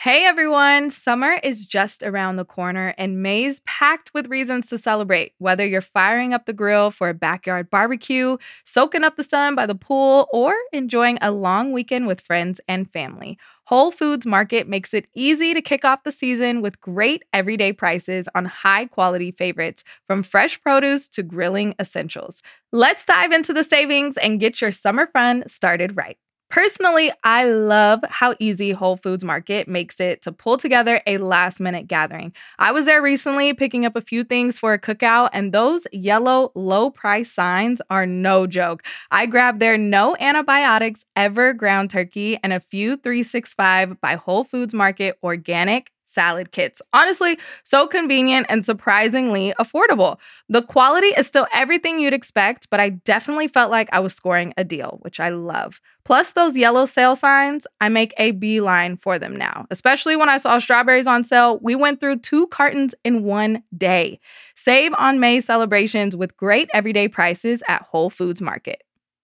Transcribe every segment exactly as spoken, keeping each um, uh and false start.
Hey everyone, summer is just around the corner and May's packed with reasons to celebrate. Whether you're firing up the grill for a backyard barbecue, soaking up the sun by the pool, or enjoying a long weekend with friends and family, Whole Foods Market makes it easy to kick off the season with great everyday prices on high-quality favorites, from fresh produce to grilling essentials. Let's dive into the savings and get your summer fun started right. Personally, I love how easy Whole Foods Market makes it to pull together a last-minute gathering. I was there recently picking up a few things for a cookout, and those yellow low-price signs are no joke. I grabbed their no antibiotics ever ground turkey and a few three sixty-five by Whole Foods Market organic salad kits. Honestly, so convenient and surprisingly affordable. The quality is still everything you'd expect, but I definitely felt like I was scoring a deal, which I love. Plus, those yellow sale signs, I make a beeline for them now. Especially when I saw strawberries on sale, we went through two cartons in one day. Save on May celebrations with great everyday prices at Whole Foods Market.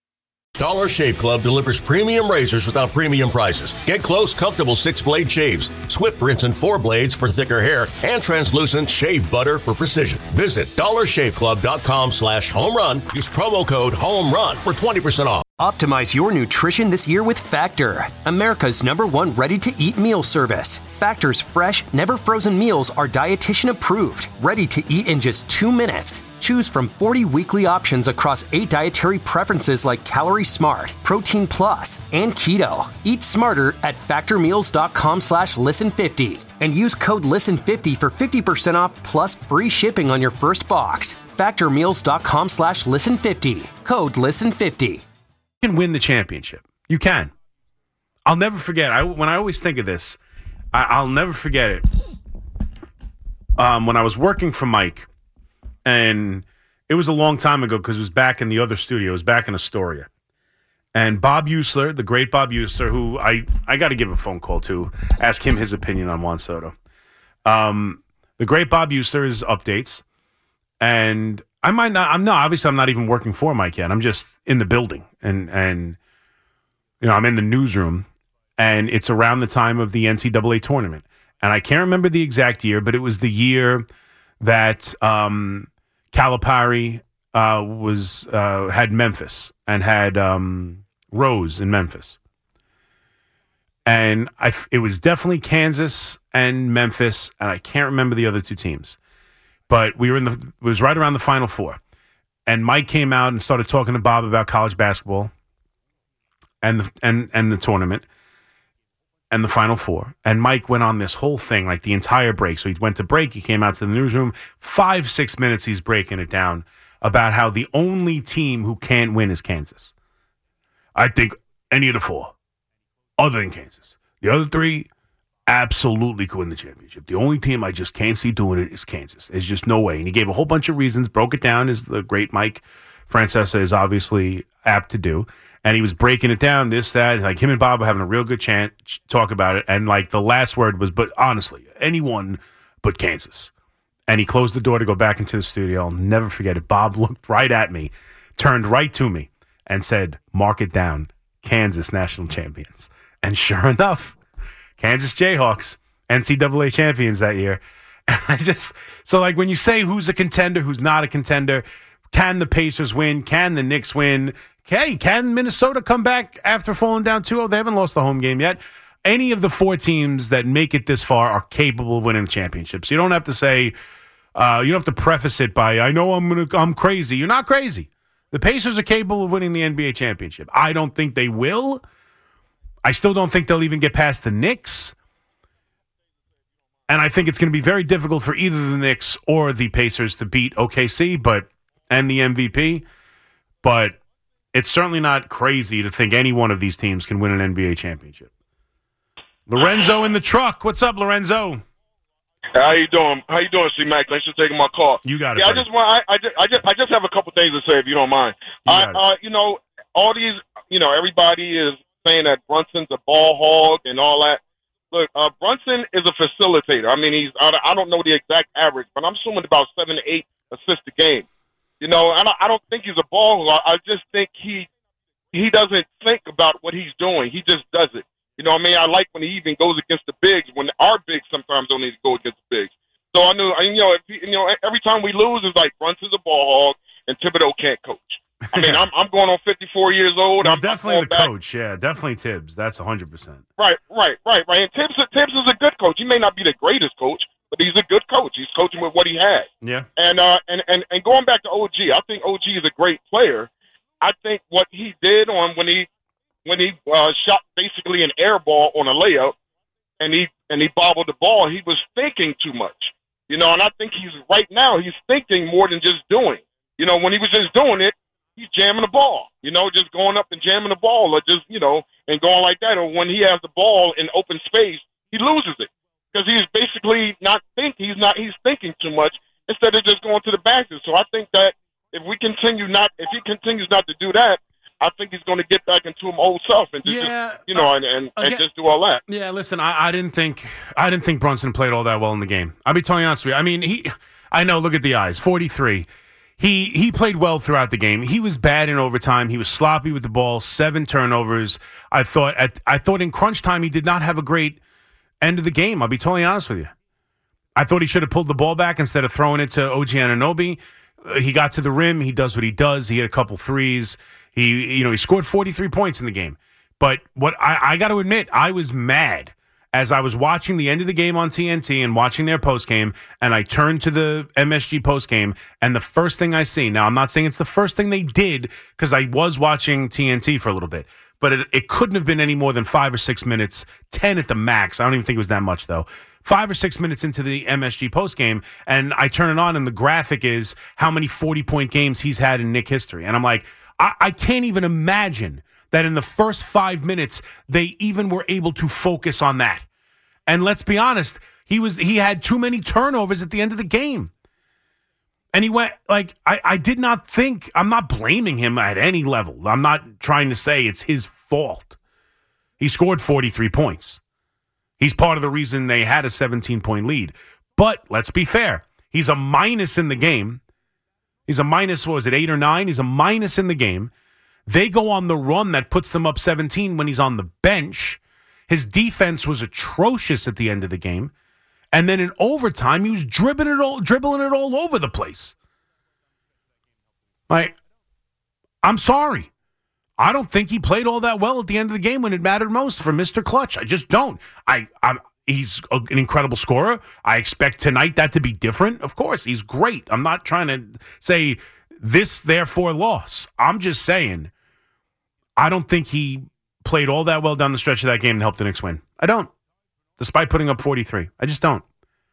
Dollar Shave Club delivers premium razors without premium prices. Get close, comfortable six-blade shaves, swift rinse and four blades for thicker hair, and translucent shave butter for precision. Visit dollar shave club dot com slash home run. Use promo code HOMERUN for twenty percent off. Optimize your nutrition this year with Factor, America's number one ready-to-eat meal service. Factor's fresh, never-frozen meals are dietitian approved, ready to eat in just two minutes. Choose from forty weekly options across eight dietary preferences like Calorie Smart, Protein Plus, and Keto. Eat smarter at factormeals.com slash listen50 and use code listen fifty for fifty percent off plus free shipping on your first box. factormeals.com slash listen50. Code listen fifty. You can win the championship. You can. I'll never forget. I, when I always think of this, I, I'll never forget it. Um, when I was working for Mike, and it was a long time ago because it was back in the other studio. It was back in Astoria. And Bob Usler, the great Bob Usler, who I, I got to give a phone call to, ask him his opinion on Juan Soto. Um, the great Bob Usler's updates. And I might not, I'm not, obviously I'm not even working for Mike yet. I'm just in the building. And, and you know, I'm in the newsroom. And it's around the time of the N C double A tournament. And I can't remember the exact year, but it was the year that um, Calipari uh, was uh, had Memphis and had um, Rose in Memphis. And I, it was definitely Kansas and Memphis, and I can't remember the other two teams. But we were in the it was right around the Final Four. And Mike came out and started talking to Bob about college basketball and the, and, and the tournament and the Final Four. And Mike went on this whole thing, like the entire break. So he went to break. He came out to the newsroom. Five, six minutes, he's breaking it down about how the only team who can't win is Kansas. I think any of the four, other than Kansas. The other three absolutely could win the championship. The only team I just can't see doing it is Kansas. There's just no way. And he gave a whole bunch of reasons, broke it down, as the great Mike Francesa is obviously apt to do. And he was breaking it down, this, that. Like, him and Bob were having a real good chant, talk about it. And, like, the last word was, but honestly, anyone but Kansas. And he closed the door to go back into the studio. I'll never forget it. Bob looked right at me, turned right to me, and said, mark it down, Kansas national champions. And sure enough, Kansas Jayhawks, N C double A champions that year. And I just, so like when you say who's a contender, who's not a contender, can the Pacers win? Can the Knicks win? Okay, can Minnesota come back after falling down two oh? They haven't lost the home game yet. Any of the four teams that make it this far are capable of winning championships. You don't have to say, uh, you don't have to preface it by, I know I'm gonna, I'm crazy. You're not crazy. The Pacers are capable of winning the N B A championship. I don't think they will. I still don't think they'll even get past the Knicks. And I think it's going to be very difficult for either the Knicks or the Pacers to beat O K C but and the M V P. But it's certainly not crazy to think any one of these teams can win an N B A championship. Lorenzo in the truck. What's up, Lorenzo? How you doing? How you doing, C Mac? Thanks for taking my call. You got it. Yeah, buddy. I just want. I, I just. I just. I just have a couple things to say, if you don't mind. You, I, uh, you know, all these. You know, everybody is saying that Brunson's a ball hog and all that. Look, uh, Brunson is a facilitator. I mean, he's. I, I don't know the exact average, but I'm assuming about seven to eight assists a game. You know, I don't, I don't think he's a ball hog. I just think he he doesn't think about what he's doing. He just does it. You know what I mean? I like when he even goes against the bigs, when our bigs sometimes don't need to go against the bigs. So I knew, you know, if he, you know, every time we lose, it's like Brunson's a ball hog and Thibodeau can't coach. I mean, I'm I'm going on fifty-four years old. Well, I'm definitely I'm the back. coach. Yeah, definitely Tibbs. That's one hundred percent. Right, right, right, right. And Tibbs, Tibbs is a good coach. He may not be the greatest coach, but he's a good coach. He's coaching with what he has. Yeah. And uh, and, and and going back to O G, I think O G is a great player. I think what he did on when he when he uh, shot basically an air ball on a layup, and he and he bobbled the ball, he was thinking too much. You know, and I think he's right now he's thinking more than just doing. You know, when he was just doing it, he's jamming the ball. You know, just going up and jamming the ball, or just you know, and going like that. Or when he has the ball in open space, he loses it because he's basically not think he's not he's thinking too much instead of just going to the basket. So I think that if we continue not if he continues not to do that, I think he's going to get back into his old self and just, Yeah, just you know uh, and, and, again, and just do all that. Yeah, listen, I, I didn't think I didn't think Brunson played all that well in the game. I'll be telling you honestly. I mean, he I know, look at the eyes, forty-three. He he played well throughout the game. He was bad in overtime. He was sloppy with the ball, seven turnovers. I thought at I thought in crunch time he did not have a great end of the game. I'll be totally honest with you. I thought he should have pulled the ball back instead of throwing it to O G Anunoby. Uh, he got to the rim. He does what he does. He had a couple threes. He, you know, he scored forty-three points in the game. But what I, I got to admit, I was mad as I was watching the end of the game on T N T and watching their postgame, and I turned to the M S G postgame, and the first thing I see, now I'm not saying it's the first thing they did, because I was watching T N T for a little bit, but it, it couldn't have been any more than five or six minutes, ten at the max. I don't even think it was that much, though. Five or six minutes into the M S G postgame, and I turn it on, and the graphic is how many forty-point games he's had in Knick history. And I'm like, I, I can't even imagine that in the first five minutes, they even were able to focus on that. And let's be honest, he was he had too many turnovers at the end of the game. And he went, like, I, I did not think, I'm not blaming him at any level. I'm not trying to say it's his fault. He scored forty-three points. He's part of the reason they had a seventeen-point lead. But let's be fair. He's a minus in the game. He's a minus, what was it, eight or nine? He's a minus in the game. They go on the run that puts them up seventeen when he's on the bench. His defense was atrocious at the end of the game. And then in overtime, he was dribbling it all, dribbling it all over the place. Like, I'm sorry. I don't think he played all that well at the end of the game when it mattered most for Mister Clutch. I just don't. I, I'm, he's a, an incredible scorer. I expect tonight that to be different. Of course, he's great. I'm not trying to say this, therefore, loss. I'm just saying I don't think he played all that well down the stretch of that game to help the Knicks win. I don't, despite putting up forty-three. I just don't.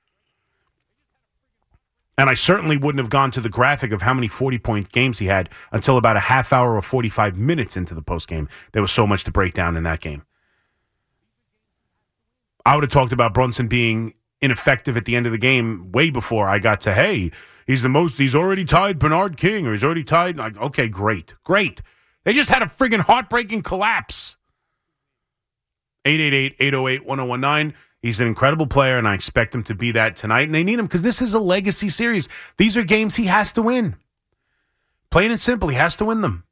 And I certainly wouldn't have gone to the graphic of how many forty-point games he had until about a half hour or forty-five minutes into the postgame. There was so much to break down in that game. I would have talked about Brunson being ineffective at the end of the game way before I got to, hey, he's the most, he's already tied Bernard King, or he's already tied. Like, okay, great, great. They just had a friggin' heartbreaking collapse. eight eight eight, eight oh eight, one oh one nine. He's an incredible player, and I expect him to be that tonight. And they need him because this is a legacy series. These are games he has to win. Plain and simple, he has to win them.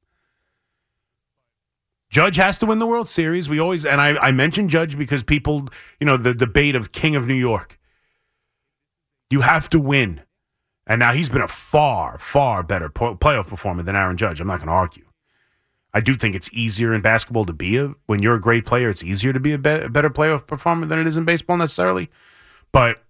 Judge has to win the World Series. We always, and I, I mention Judge because people, you know, the debate of King of New York. You have to win. And now he's been a far, far better playoff performer than Aaron Judge. I'm not going to argue. I do think it's easier in basketball to be a, when you're a great player, it's easier to be a, be, a better playoff performer than it is in baseball necessarily. But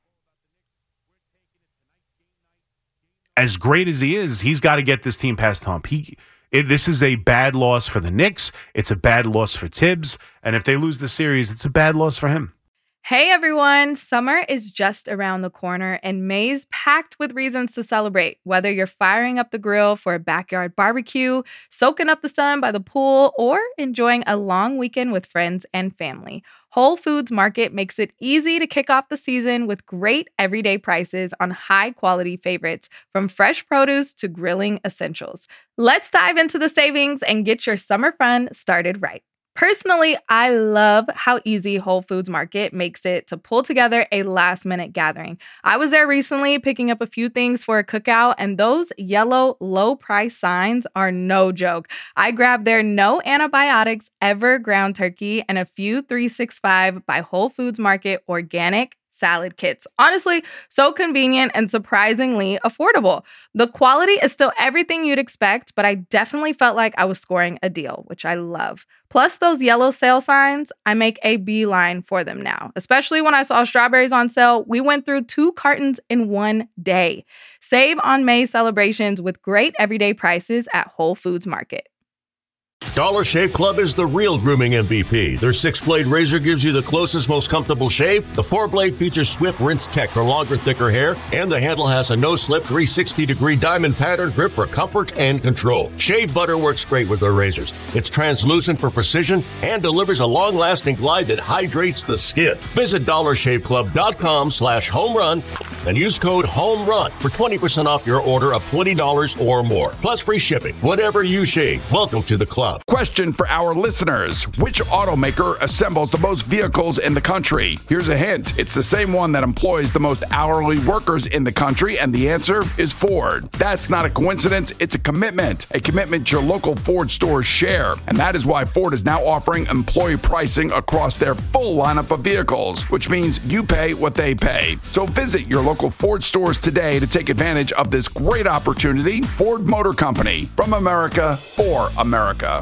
as great as he is, he's got to get this team past hump. He, it, this is a bad loss for the Knicks. It's a bad loss for Tibbs. And if they lose the series, it's a bad loss for him. Hey everyone, summer is just around the corner and May's packed with reasons to celebrate. Whether you're firing up the grill for a backyard barbecue, soaking up the sun by the pool, or enjoying a long weekend with friends and family, Whole Foods Market makes it easy to kick off the season with great everyday prices on high-quality favorites, from fresh produce to grilling essentials. Let's dive into the savings and get your summer fun started right. Personally, I love how easy Whole Foods Market makes it to pull together a last-minute gathering. I was there recently picking up a few things for a cookout, and those yellow low-price signs are no joke. I grabbed their no antibiotics ever ground turkey and a few three sixty-five by Whole Foods Market organic salad kits. Honestly, so convenient and surprisingly affordable. The quality is still everything you'd expect, but I definitely felt like I was scoring a deal, which I love. Plus those yellow sale signs, I make a beeline for them now. Especially when I saw strawberries on sale, we went through two cartons in one day. Save on May celebrations with great everyday prices at Whole Foods Market. Dollar Shave Club is the real grooming M V P. Their six-blade razor gives you the closest, most comfortable shave. The four-blade features Swift Rinse Tech for longer, thicker hair. And the handle has a no-slip three sixty degree diamond pattern grip for comfort and control. Shave butter works great with their razors. It's translucent for precision and delivers a long-lasting glide that hydrates the skin. Visit dollar shave club dot com slash home run and use code HOMERUN for twenty percent off your order of twenty dollars or more. Plus free shipping. Whatever you shave, welcome to the club. Question for our listeners. Which automaker assembles the most vehicles in the country? Here's a hint. It's the same one that employs the most hourly workers in the country, and the answer is Ford. That's not a coincidence. It's a commitment. A commitment your local Ford stores share. And that is why Ford is now offering employee pricing across their full lineup of vehicles, which means you pay what they pay. So visit your local Ford stores today to take advantage of this great opportunity. Ford Motor Company. From America, for America.